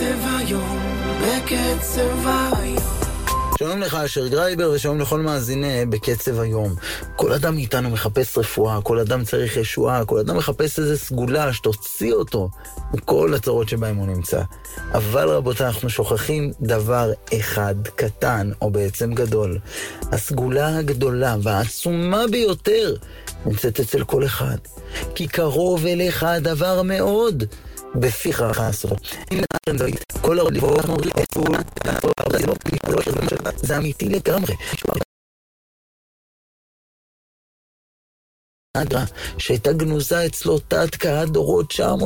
בקצב היום, בקצב היום. שלום לך אשר גרייבר ושלום לכל מאזיני בקצב היום. כל אדם מאיתנו מחפש רפואה, כל אדם צריך ישועה, כל אדם מחפש איזו סגולה שתוציא אותו מכל הצרות שבהם הוא נמצא. אבל רבותיי, אנחנו שוכחים דבר אחד קטן או בעצם גדול. הסגולה הגדולה והעצומה ביותר נמצאת אצל כל אחד. כי קרוב אליך הדבר מאוד בפיך חסר. כל הרדיפות אנחנו אומרים, זה אמיתי לגמרי. שהייתה גנוזה אצלו תת-קהת דורות,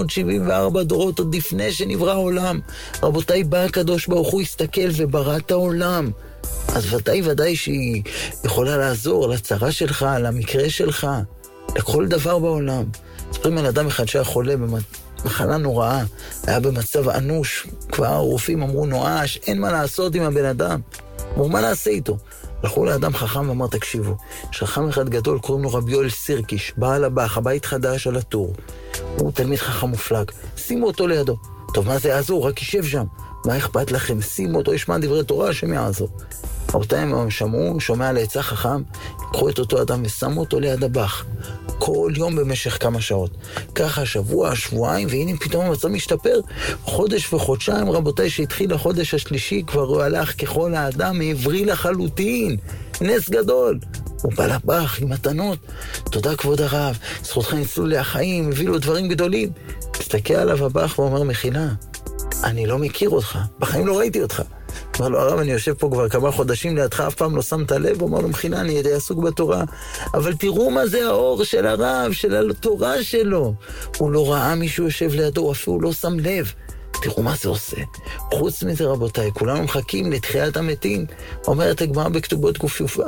974 דורות עוד לפני שנברא העולם. רבותיי, בא הקדוש ברוך הוא הסתכל וברא את העולם. אז ודאי שהיא יכולה לעזור לצרה שלך, למקרה שלך, לכל דבר בעולם. ספרים על אדם אחד שהיה חולה מחלה נוראה, היה במצב אנוש, כבר הרופאים אמרו נואש, אין מה לעשות עם הבן אדם. אמרו, מה נעשה איתו? הלכו לאדם חכם ואמר, תקשיבו, יש חכם אחד גדול, קוראים לו רבי יואל סירקיש, בעל הבח, הבית חדש על הטור. הוא תלמיד חכם מופלג, שימו אותו לידו. טוב, מה זה יעזור? רק יישב שם. מה אכפת לכם? שימו אותו, ישמע דברי תורה, השם יעזור. רבותיהם הם שמעו, שומע לעצה חכם, לקחו את אותו אדם ושמו אותו ליד הבח. כל יום במשך כמה שעות. ככה שבוע, שבועיים, והנה פתאום המצב משתפר. חודש וחודשיים, רבותיי, שהתחיל החודש השלישי, כבר הוא הלך ככל האדם, העברי לחלוטין. נס גדול. הוא בא לבח עם מתנות. תודה כבוד הרב, זכותכם ניצלו לי החיים, הביא לו דברים גדולים. מסתכל עליו הבח ואומר, מחילה, אני לא מכיר אותך, בחיים לא ראיתי אותך. אמר לו, הרב, אני יושב פה כבר כמה חודשים לידך, אף פעם לא שמת לב. הוא אמר לו, מחילה, אני עסוק בתורה. אבל תראו מה זה האור של הרב, של התורה שלו. הוא לא ראה מישהו יושב לידו, הוא אפילו לא שם לב. תראו מה זה עושה. חוץ מזה, רבותיי, כולנו מחכים לתחיית המתים. אומרת הגמרא בכתובות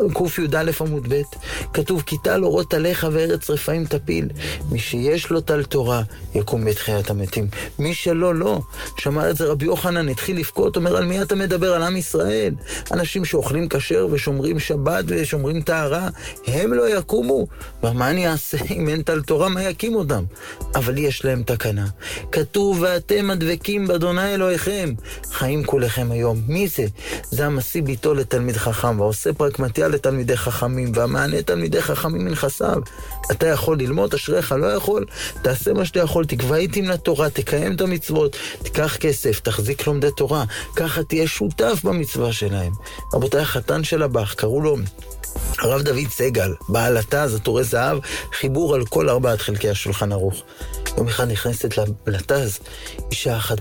ק"יא עמוד ב', כתוב, כי טל אורות עליך וארץ רפאים תפיל. מי שיש לו טל תורה יקום בתחיית המתים. מי שלא, לא. שמע את זה רבי יוחנן, התחיל לבכות, אומר, על מי אתה מדבר? על עם ישראל. אנשים שאוכלים כשר ושומרים שבת ושומרים טהרה, הם לא יקומו. ומה אני אעשה אם אין טל תורה? מה יקים אותם? אבל יש להם תקנה. כתוב, ואתם הדבקים באדוני אלוהיכם, חיים כולכם היום. מי זה? זה המשיא ביתו לתלמיד חכם, ועושה פרקמטיה לתלמידי חכמים, והמענה תלמידי חכמים מנכסיו. אתה יכול ללמוד, אשריך, לא יכול, תעשה מה שאתה יכול, תקבע עיתים לתורה, תקיים את המצוות, תיקח כסף, תחזיק לומדי תורה, ככה תהיה שותף במצווה שלהם. רבותיי, החתן של הבח, קראו לו הרב דוד סגל, בעל התז, עטורי זהב, חיבור על כל 4 חלקי השולחן ערוך. יום אחד נכנסת לתז, אישה אחת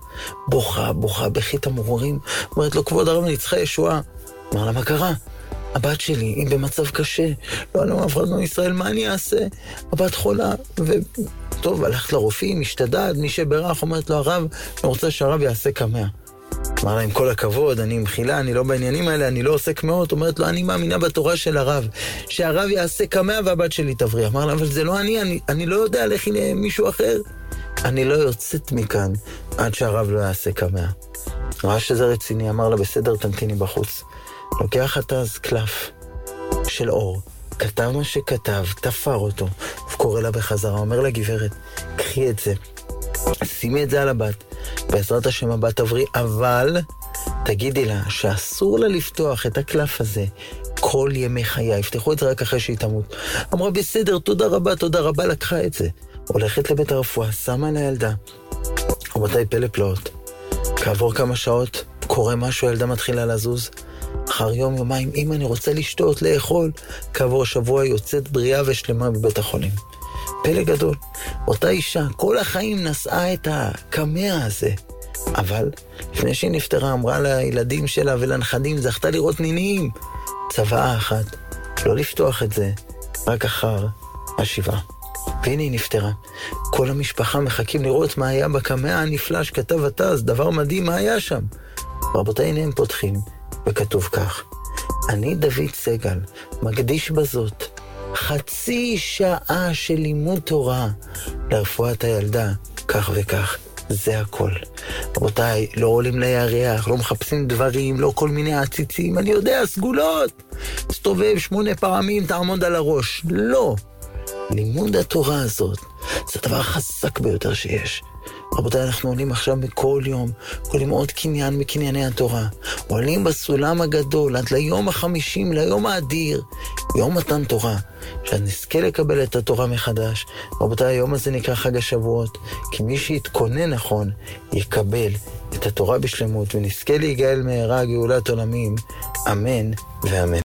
בוכה, בכית המרורים, אומרת לו, כבוד הרב, אני צריכה ישועה. אמר לה, מה קרה? הבת שלי היא במצב קשה, לא עלינו אף אחד מישראל, מה אני אעשה? הבת חולה, טוב, הלכת לרופאים, השתדלת, מי שברך, אומרת לו, הרב, אני רוצה שהרב יעשה קמע. אמר לה, עם כל הכבוד, אני מחילה, אני לא בעניינים האלה, אני לא עושה קמעות. אומרת לו, אני מאמינה בתורה של הרב, שהרב יעשה קמע והבת שלי תבריא. אמר לה, אבל זה לא אני לא יודע, לכי למישהו אחר. אני לא יוצאת מכאן עד שהרב לא יעשה קמע. ראה שזה רציני, אמר לה, בסדר, תמתיני בחוץ. לוקח את אז קלף של אור, כתב מה שכתב, תפר אותו, וקורא לה בחזרה, אומר לה, גברת, קחי את זה, שימי את זה על הבת, בעזרת השם הבת תבריא, אבל תגידי לה שאסור לה לפתוח את הקלף הזה כל ימי חייה, יפתחו את זה רק אחרי שהיא תמות. אמרה, בסדר, תודה רבה, לקחה את זה. הולכת לבית הרפואה, שמה לילדה. רבותיי, פלא פלאות. כעבור כמה שעות, קורה משהו, הילדה מתחילה לזוז. אחר יומיים, אמא, אני רוצה לשתות, לאכול. כעבור שבוע יוצאת בריאה ושלמה בבית החולים. פלא גדול. אותה אישה, כל החיים נשאה את הקמע הזה. אבל לפני שהיא נפטרה, אמרה לילדים שלה ולנכדים, זכתה לראות נינים. צוואה אחת, לא לפתוח את זה, רק אחר השבעה. והנה היא נפטרה. כל המשפחה מחכים לראות מה היה בקמע הנפלא שכתב התז, דבר מדהים, מה היה שם. רבותיי, הנה הם פותחים, וכתוב כך, אני דוד סגל, מקדיש בזאת חצי שעה של לימוד תורה לרפואת הילדה, כך וכך. זה הכל. רבותיי, לא עולים לירח, לא מחפשים דברים, לא כל מיני עציצים, אני יודע, סגולות. סתובב 8 פעמים, תעמוד על הראש. לא. לימוד התורה הזאת, זה הדבר החזק ביותר שיש. רבותיי, אנחנו עולים עכשיו בכל יום, עולים עוד קניין מקנייני התורה. עולים בסולם הגדול עד ליום ה50, ליום האדיר, יום מתן תורה, שנזכה לקבל את התורה מחדש. רבותיי, היום הזה נקרא חג השבועות, כי מי שיתכונן נכון, יקבל את התורה בשלמות, ונזכה להיגאל מהרה גאולת עולמים. אמן ואמן.